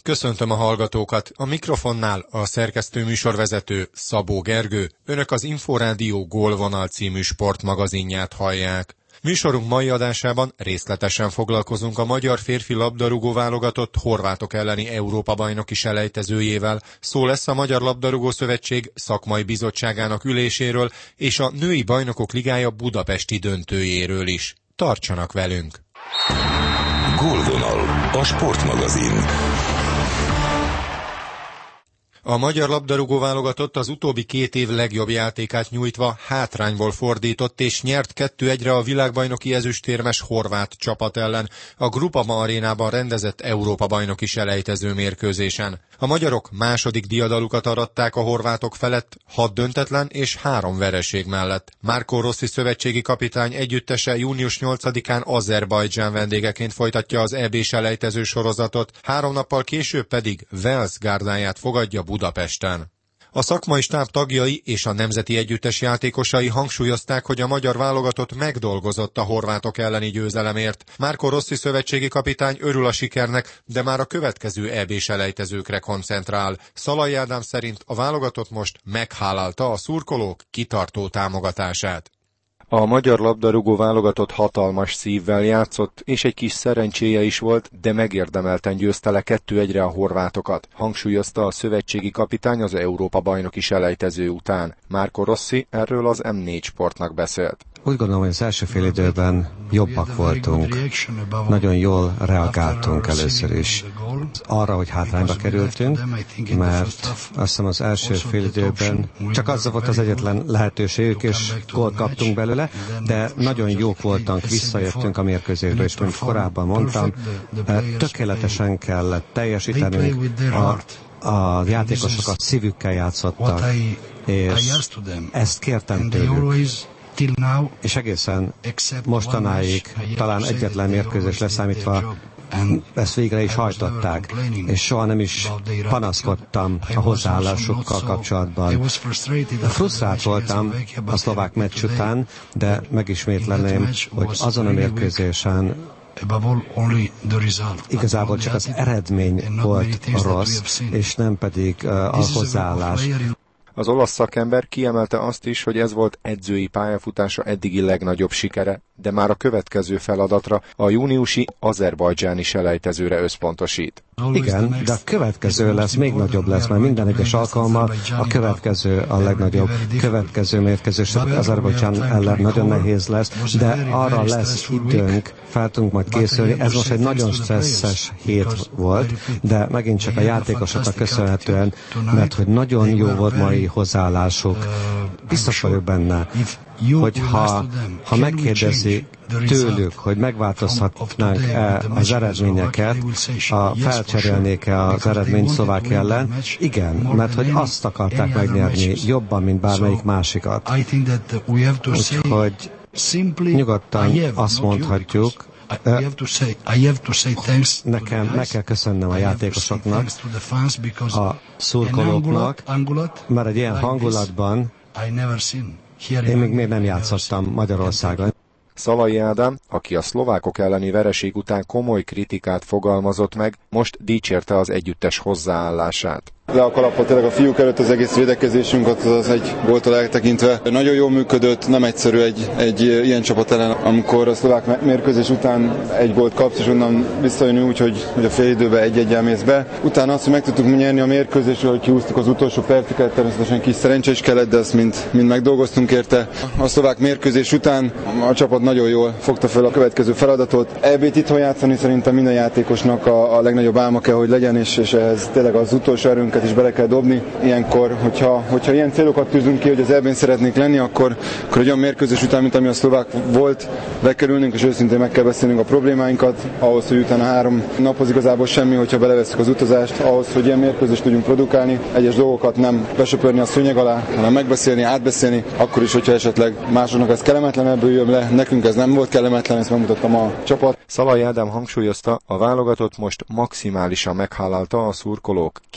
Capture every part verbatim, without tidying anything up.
Köszöntöm a hallgatókat, a mikrofonnál a szerkesztő műsorvezető Szabó Gergő, önök az Inforádió Gólvonal című sportmagazinját hallják. Műsorunk mai adásában részletesen foglalkozunk a magyar férfi labdarúgó válogatott horvátok elleni Európa-bajnoki selejtezőjével, szó lesz a Magyar Labdarúgó Szövetség szakmai bizottságának üléséről és a Női Bajnokok Ligája budapesti döntőjéről is. Tartsanak velünk! Gólvonal, a sportmagazin. A magyar labdarúgó válogatott az utóbbi két év legjobb játékát nyújtva hátrányból fordított és nyert kettő egyre a világbajnoki ezüstérmes horvát csapat ellen a Groupama arénában rendezett Európa-bajnoki selejtező mérkőzésen. A magyarok második diadalukat aratták a horvátok felett hat döntetlen és három vereség mellett. Marco Rossi szövetségi kapitány együttese június nyolcadikán Azerbajdzsán vendégeként folytatja az é bé selejtező sorozatot, három nappal később pedig Wales gárdáját fogadja Budapesten. A szakmai stáb tagjai és a nemzeti együttes játékosai hangsúlyozták, hogy a magyar válogatott megdolgozott a horvátok elleni győzelemért. Marco Rossi szövetségi kapitány örül a sikernek, de már a következő é bé selejtezőkre koncentrál. Szalai Ádám szerint a válogatott most meghálálta a szurkolók kitartó támogatását. A magyar labdarúgó válogatott hatalmas szívvel játszott, és egy kis szerencséje is volt, de megérdemelten győzte le kettő egyre a horvátokat, hangsúlyozta a szövetségi kapitány az Európa-bajnoki selejtező után. Marco Rossi erről az em négy Sportnak beszélt. Úgy gondolom, hogy az első fél időben jobbak voltunk. Nagyon jól reagáltunk először is arra, hogy hátrányba kerültünk, mert azt hiszem az első fél időben csak az volt az egyetlen lehetőségük, és gólt kaptunk belőle, de nagyon jók voltunk, visszajöttünk a mérkőzésről, és mint korábban mondtam, tökéletesen kellett teljesítenünk, a, a játékosokat szívükkel játszottak, és ezt kértem tőlük. És egészen mostanáig talán egyetlen mérkőzés leszámítva ezt végre is hajtották, és soha nem is panaszkodtam a hozzáállásukkal kapcsolatban. Frusztrált voltam a szlovák meccs után, de megismétleném, hogy azon a mérkőzésen igazából csak az eredmény volt rossz, és nem pedig a hozzáállás. Az olasz szakember kiemelte azt is, hogy ez volt edzői pályafutása eddigi legnagyobb sikere, de már a következő feladatra, a júniusi azerbajdzsáni selejtezőre összpontosít. Igen, de a következő lesz, még nagyobb lesz, mert minden egyes alkalommal a következő a legnagyobb. Következő mérkőzés Azerbajdzsán ellen nagyon nehéz lesz, de arra lesz időnk, fel tudunk majd készülni. Ez most egy nagyon stresszes hét volt, de megint csak a játékosoknak köszönhetően, mert hogy nagyon jó volt mai hozzáállásuk. Biztos vagyok benne, hogy ha, ha megkérdezi tőlük, hogy megváltozhatnánk-e az eredményeket, a felcserélnék-e az eredményt Szlovákia ellen, igen, mert hogy azt akarták megnyerni jobban, mint bármelyik másikat. Úgyhogy nyugodtan azt mondhatjuk, nekem meg kell köszönnöm a játékosoknak, a szurkolóknak, mert egy ilyen hangulatban én még, még nem játszottam Magyarországon. Szalai Ádám, aki a szlovákok elleni vereség után komoly kritikát fogalmazott meg, most dicsérte az együttes hozzáállását. Le a kalapot tényleg a fiúk előtt az egész védekezésünk, az, az egy góltól eltekintve. Nagyon jól működött, nem egyszerű egy, egy ilyen csapat ellen, amikor a szlovák mérkőzés után egy gólt kapsz, és onnan visszajönni úgy, hogy, hogy a fél időben egy-egyel mész be. Utána azt, hogy meg tudtuk nyerni a mérkőzésről, hogy kihúztuk az utolsó perceket, természetesen kis szerencse is kellett, de ezt mind, mind megdolgoztunk érte. A szlovák mérkőzés után a csapat nagyon jól fogta fel a következő feladatot. é bét itthon játszani szerintem minden játékosnak a, a legnagyobb álma kell, hogy legyen, és, és ez tényleg az utolsó erőnk is bele kell dobni. Ilyenkor, hogyha, hogyha ilyen célokat tűzünk ki, hogy az é bén szeretnék lenni, akkor, akkor egy olyan mérkőzés után, mint ami a szlovák volt, bekerülnünk, és őszintén meg kell beszélnünk a problémáinkat, ahhoz, hogy utána három naphoz igazából semmi, hogyha beleveszünk az utazást, ahhoz, hogy ilyen mérkőzést tudjunk produkálni, egyes dolgokat nem besöpörni a szőnyeg alá, hanem megbeszélni, átbeszélni, akkor is, hogyha esetleg másoknak ez kellemetlen, ebből jön le, nekünk ez nem volt kellemetlen, ezt megmutattam a csapat. Szalai Ádám hangsúlyozta, a válogatott most maximálisan meghálálta a szurkolók kitartó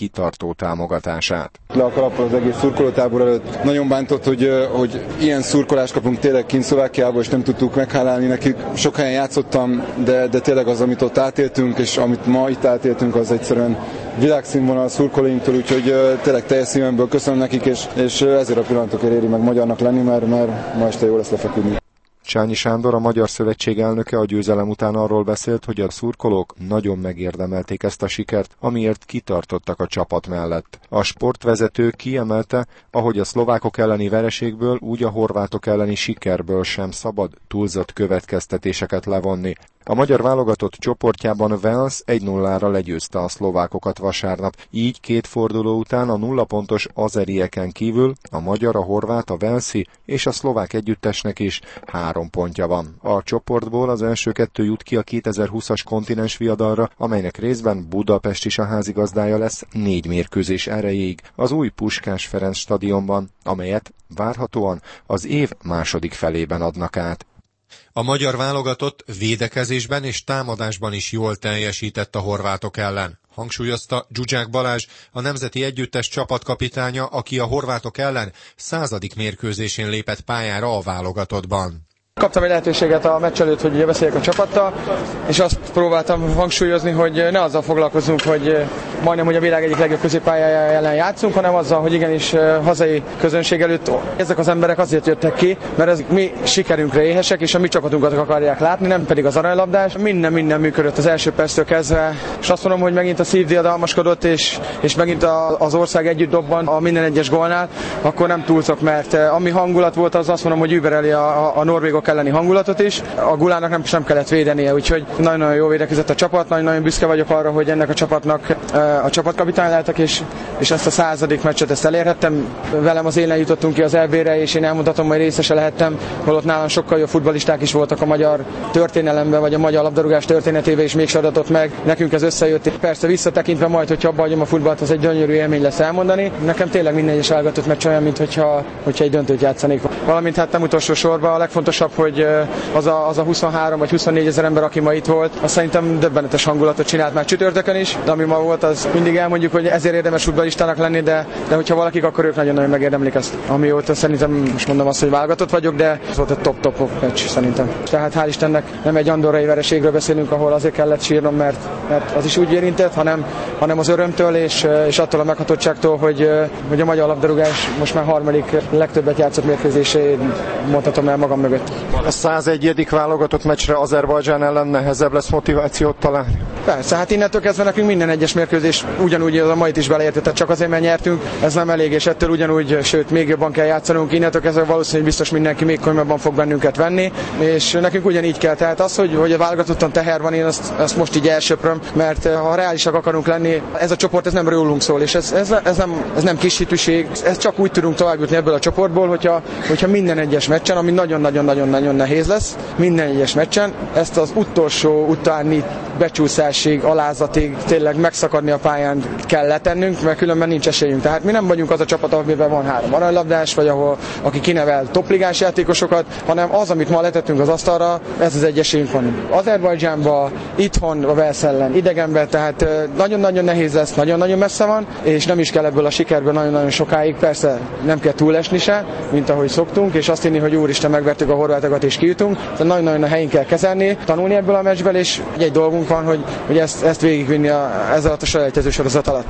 látható támogatását. Le a kalappal az egész szurkolótábor előtt. Nagyon bántott, hogy, hogy ilyen szurkolást kapunk tényleg kint Szlovákiából, és nem tudtuk meghálálni nekik. Sok helyen játszottam, de, de tényleg az, amit ott átéltünk, és amit ma itt átéltünk, az egyszerűen világszínvonal szurkolóinktól, úgyhogy tényleg teljes szívemből köszönöm nekik, és, és ezért a pillanatokért éri meg magyarnak lenni, mert, mert ma este jó lesz lefeküdni. Csányi Sándor, a Magyar Szövetség elnöke a győzelem után arról beszélt, hogy a szurkolók nagyon megérdemelték ezt a sikert, amiért kitartottak a csapat mellett. A sportvezető kiemelte, ahogy a szlovákok elleni vereségből, úgy a horvátok elleni sikerből sem szabad túlzott következtetéseket levonni. A magyar válogatott csoportjában Wales egy nullára legyőzte a szlovákokat vasárnap, így két forduló után a nulla pontos azerieken kívül a magyar, a horvát, a walesi és a szlovák együttesnek is három pontja van. A csoportból az első kettő jut ki a kétezer-húszas kontinens viadalra, amelynek részben Budapest is a házigazdája lesz négy mérkőzés erejéig az új Puskás Ferenc stadionban, amelyet várhatóan az év második felében adnak át. A magyar válogatott védekezésben és támadásban is jól teljesített a horvátok ellen, hangsúlyozta Zsuzsák Balázs, a nemzeti együttes csapatkapitánya, aki a horvátok ellen századik mérkőzésén lépett pályára a válogatottban. Kaptam egy lehetőséget a meccs előtt, hogy beszéljek a csapattal, és azt próbáltam hangsúlyozni, hogy ne azzal foglalkozunk, hogy majdnem, hogy a világ egyik legjobb középpályája ellen játszunk, hanem azzal, hogy igenis hazai közönség előtt ezek az emberek azért jöttek ki, mert ez mi sikerünkre éhesek, és a mi csapatunkat akarják látni, nem pedig az aranylabdás. Minden, minden működött az első perctől kezdve, és azt mondom, hogy megint a szív diadalmaskodott, és, és megint a, az ország együtt dobban a minden egyes gólnál, akkor nem túlzok, mert ami hangulat volt, az azt mondom, hogy übereli a, a, a norvégok elleni hangulatot is. A Gulának nem, sem kellett védenie, úgyhogy nagyon-nagyon jó védekezett a csapat, nagyon-nagyon büszke vagyok arra, hogy ennek a csapatnak a csapatkapitány lehetek, és, és ezt a századik meccset ezt elérhettem. Velem az élen jutottunk ki az é bé-re, és én elmutatom, hogy részese lehettem, holott nálam sokkal jobb futballisták is voltak a magyar történelemben, vagy a magyar labdarúgás történetében, és mégsem adatott meg. Nekünk ez összejött, persze visszatekintve majd, hogyha abba hagyom a futballt, az egy gyönyörű élmény lesz elmondani. Nekem tényleg minden egyes válogatott meccs olyan, mintha hogyha egy döntőt játszanék. Valamint hát nem utolsó sorban a legfontosabb, hogy az a, az a huszonhárom vagy huszonnégy ezer ember, aki ma itt volt, azt szerintem döbbenetes hangulatot csinált már csütörtökön is, de ami ma volt, az mindig elmondjuk, hogy ezért érdemes futballistának lenni, de, de hogyha valakik, akkor ők nagyon-nagyon megérdemlik ezt. Amióta szerintem, most mondom azt, hogy válogatott vagyok, de ez volt egy top-top meccs szerintem. Tehát hál' Istennek nem egy andorrai vereségről beszélünk, ahol azért kellett sírnom, mert, mert az is úgy érintett, hanem, hanem az örömtől és, és attól a meghatottságtól, hogy, hogy a magyar labdarúgás most már harmadik legtöbbet játszott mérkőzését mondhatom el magam mögött. A százegyedik válogatott meccsre Azerbajdzsán ellen nehezebb lesz motivációt találni? Persze, hát innentől kezdve nekünk minden egyes mérkőzés ugyanúgy a mait is beleértett, tehát csak azért, mert nyertünk, ez nem elég, és ettől ugyanúgy, sőt, még jobban kell játszanunk, innentől kezdve valószínűleg biztos mindenki még komolyabban fog bennünket venni, és nekünk ugyanígy kell, tehát az, hogy, hogy a válogatottan teher van, én azt, azt most így elsöpröm, mert ha reálisak akarunk lenni, ez a csoport ez nem rólunk szól, és ez, ez, ez, nem, ez nem kis hitűség, ez csak úgy tudunk tovább jutni ebből a csoportból, hogyha, hogyha minden egyes meccsen, ami nagyon-nagyon-nagyon-nagyon nehéz lesz, minden egyes meccsen, ezt az utolsó utáni becsúszásig, alázatig tényleg megszakadni a pályán kell letennünk, mert különben nincs esélyünk. Tehát mi nem vagyunk az a csapat, amiben van három aranylabdás, vagy ahol aki kinevel topligás játékosokat, hanem az, amit ma letettünk az asztalra, ez az egy esélyünk van. Azerbajdzsánban, itthon a Wales ellen, idegenben, tehát nagyon-nagyon nehéz lesz, nagyon-nagyon messze van, és nem is kell ebből a sikerből nagyon-nagyon sokáig, persze nem kell túlesni se, mint ahogy szoktunk, és azt hinni, hogy úristen, megvertük a horvátokat és kijutunk, tehát nagyon-nagyon a helyén kell kezelni, tanulni ebből a meccsből, és egy dolgunk van, hogy, hogy ezt, ezt végigvinni a, ezzel a selejtező sorozat alatt.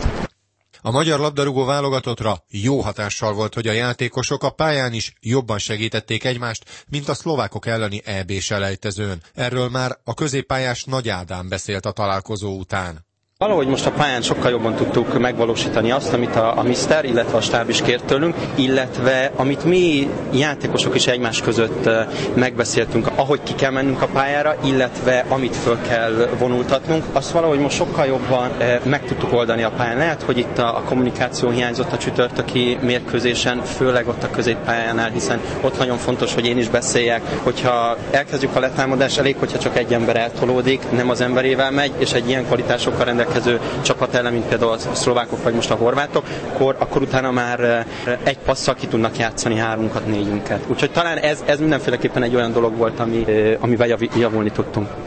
A magyar labdarúgó válogatottra jó hatással volt, hogy a játékosok a pályán is jobban segítették egymást, mint a szlovákok elleni é bé-selejtezőn. Erről már a középpályás Nagy Ádám beszélt a találkozó után. Valahogy most a pályán sokkal jobban tudtuk megvalósítani azt, amit a, a miszter, illetve a stáb is kért tőlünk, illetve amit mi játékosok is egymás között megbeszéltünk, ahogy ki kell mennünk a pályára, illetve amit föl kell vonultatnunk, azt valahogy most sokkal jobban meg tudtuk oldani a pályán. Lehet, hogy itt a, a kommunikáció hiányzott a csütörtöki mérkőzésen, főleg ott a középpályánál, hiszen ott nagyon fontos, hogy én is beszéljek, hogyha elkezdjük a letámadás, elég, hogyha csak egy ember eltolódik, nem az emberével megy, és egy ilyen kvalitásokkal rendelkező csapat ellen, mint például a szlovákok vagy most a horvátok, akkor, akkor utána már egy passzal ki tudnak játszani hármunkat, négyünket. Úgyhogy talán ez, ez mindenféleképpen egy olyan dolog volt, ami, amivel javulni tudtunk.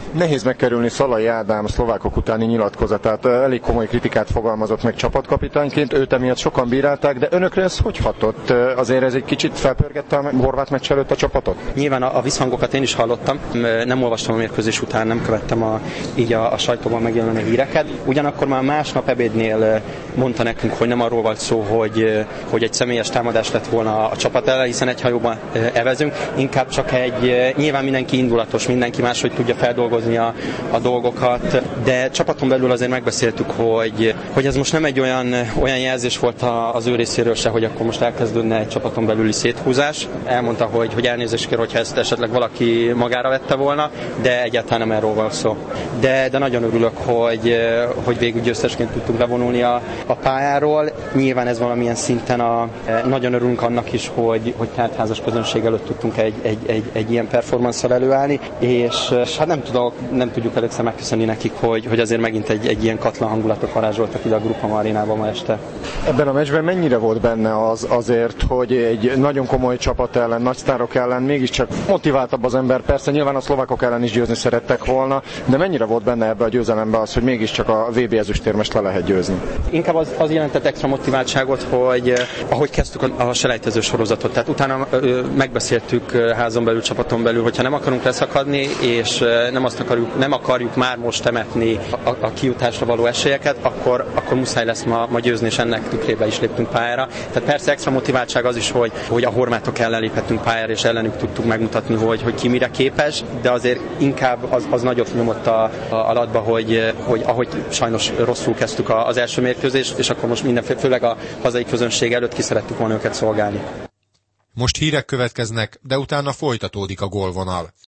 Nehéz megkerülni Szalai Ádám szlovákok utáni nyilatkozatát. Elég komoly kritikát fogalmazott meg csapatkapitányként, őt emiatt sokan bírálták, de önökre ez hogy hatott? Azért ez egy kicsit felpörgette a horvát meccs előtt a csapatot? Nyilván a, a visszhangokat én is hallottam, nem olvastam a mérkőzés után, nem követtem a, így a, a sajtóban megjelenő híreket. Ugyanakkor már másnap ebédnél mondta nekünk, hogy nem arról volt szó, hogy, hogy egy személyes támadás lett volna a csapat ellen, hiszen egy hajóban evezünk, inkább csak egy, nyilván mindenki indulatos, mindenki máshogy tudja feldolgozni a, a dolgokat, de csapaton belül azért megbeszéltük, hogy, hogy ez most nem egy olyan, olyan jelzés volt az ő részéről se, hogy akkor most elkezdődne egy csapaton belüli széthúzás. Elmondta, hogy, hogy elnézést kér, hogyha ezt esetleg valaki magára vette volna, de egyáltalán nem erről van szó. De, de nagyon örülök, hogy, hogy végül győztesként tudtunk levonulni a, a pályáról. Nyilván ez valamilyen szinten a, nagyon örülünk annak is, hogy, hogy teltházas közönség előtt tudtunk egy, egy, egy, egy ilyen performanszal előállni, és, és hát nem, tudok, nem tudjuk elégszer megköszönni nekik, hogy, hogy azért megint egy, egy ilyen katlan hangulatot varázsoltak ide a Grupama arénába ma este. Ebben a meccsben mennyire volt benne az azért, hogy egy nagyon komoly csapat ellen, nagy sztárok ellen mégiscsak motiváltabb az ember, persze nyilván a szlovákok ellen is győzni szerettek volna, de mennyire volt benne ebbe a győzelembe az, hogy mégiscsak a vé bé ezüstérmest le lehet győzni? Inkább az, az jelentett extra motiváltságot, hogy ahogy kezdtük a, a selejtező sorozatot, tehát utána ö, megbeszéltük házon belül, csapaton belül, hogyha nem akarunk leszakadni, és nem azt akarjuk, nem akarjuk már most temetni a, a kijutásra való esélyeket, akkor, akkor muszáj lesz ma, ma győzni, és ennek tükrébe is léptünk pályára. Tehát persze extra motiváltság az is, hogy, hogy a horvátok ellen léphettünk pályára, és ellenük tudtuk megmutatni, hogy, hogy ki mire képes, de azért inkább az, az nagyot nyomott a, a, a latba, hogy, hogy ahogy sajnos rosszul kezdtük az első mérkőzést, és akkor most mindenféle, főleg a hazai közönség előtt ki szerettük volna őket szolgálni. Most hírek következnek, de utána folytatódik a gólvonal.